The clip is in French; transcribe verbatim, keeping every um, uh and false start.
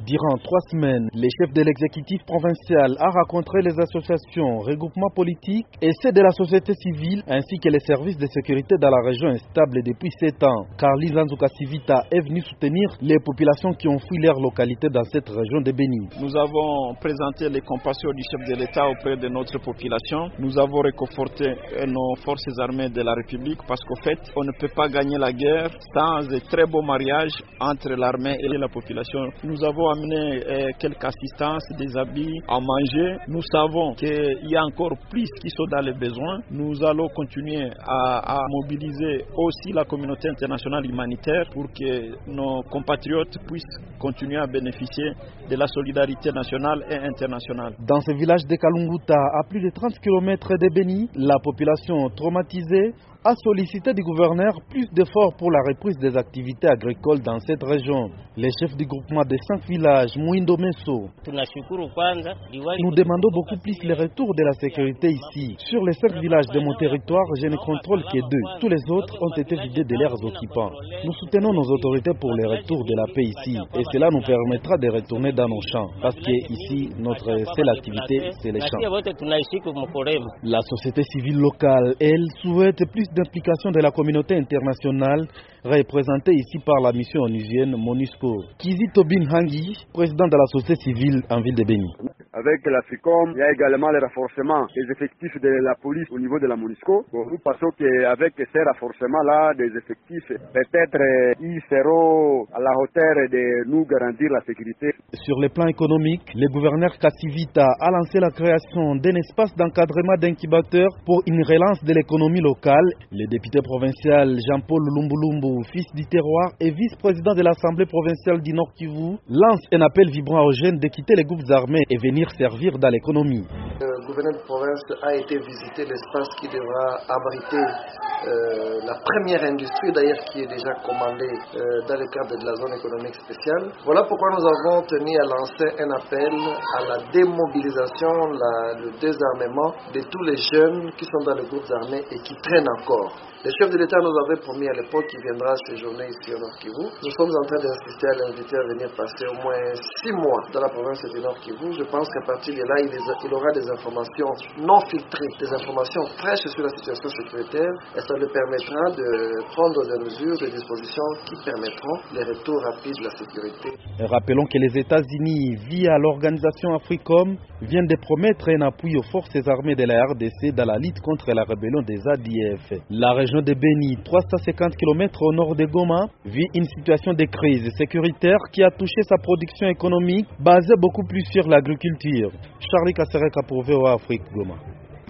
Durant trois semaines, le chef de l'exécutif provincial a rencontré les associations, regroupements politiques et ceux de la société civile ainsi que les services de sécurité dans la région instable depuis sept ans. Carly Nzouka Sivita est venu soutenir les populations qui ont fui leur localité dans cette région de Béni. Nous avons présenté les compassions du chef de l'État auprès de notre population. Nous avons réconforté nos forces armées de la République parce qu'au fait, on ne peut pas gagner la guerre sans un très beau mariage entre l'armée et la population. Nous avons amené euh, quelques assistances, des habits, à manger. Nous savons qu'il y a encore plus qui sont dans les besoins. Nous allons continuer à, à mobiliser aussi la communauté internationale humanitaire pour que nos compatriotes puissent continuer à bénéficier de la solidarité nationale et internationale. Dans ce village de Kalunguta, à plus de trente kilomètres de Béni, la population traumatisée a sollicité du gouverneur plus d'efforts pour la reprise des activités agricoles dans cette région. Les chefs du groupement des cinq villages, Mouindo Meso, nous demandons beaucoup plus le retour de la sécurité ici. Sur les cinq villages de mon territoire, je ne contrôle que deux. Tous les autres ont été vidés de leurs occupants. Nous soutenons nos autorités pour le retour de la paix ici et cela nous permettra de retourner dans nos champs parce que ici, notre seule activité, c'est les champs. La société civile locale, elle, souhaite plus d'implication de la communauté internationale représentée ici par la mission onusienne MONUSCO. Kizi Tobin Hangi, président de la société civile en ville de Béni. Avec la FICOM, il y a également le renforcement des effectifs de la police au niveau de la MONUSCO. Bon, nous pensons qu'avec ces renforcements-là des effectifs, peut-être ils seront à la hauteur de nous garantir la sécurité. Sur le plan économique, le gouverneur Kassivita a lancé la création d'un espace d'encadrement d'incubateurs pour une relance de l'économie locale. Le député provincial Jean-Paul Lumbulumbu, fils du terroir et vice-président de l'Assemblée provinciale du Nord Kivu, lance un appel vibrant aux jeunes de quitter les groupes armés et venir servir dans l'économie. Le gouverneur de province a été visiter l'espace qui devra abriter euh, la première industrie d'ailleurs qui est déjà commandée euh, dans le cadre de la zone économique spéciale. Voilà pourquoi nous avons tenu à lancer un appel à la démobilisation, la, le désarmement de tous les jeunes qui sont dans les groupes armés et qui traînent encore. Le chef de l'État nous avait promis à l'époque qu'il viendra séjourner ici au Nord Kivu. Nous sommes en train d'insister à l'inviter à venir passer au moins six mois dans la province du Nord Kivu. Je pense qu'à partir de là, il, il aura des informations non filtrées, des informations fraîches sur la situation sécuritaire et ça lui permettra de prendre des mesures, des dispositions qui permettront le retour rapide de la sécurité. Et rappelons que les États-Unis, via l'organisation AFRICOM, viennent de promettre un appui aux forces armées de la R D C dans la lutte contre la rébellion des A D F. La région de Béni, trois cent cinquante kilomètres au nord de Goma, vit une situation de crise sécuritaire qui a touché sa production économique basée beaucoup plus sur l'agriculture. Charlie Kassereka pour V O A Afrique, Goma.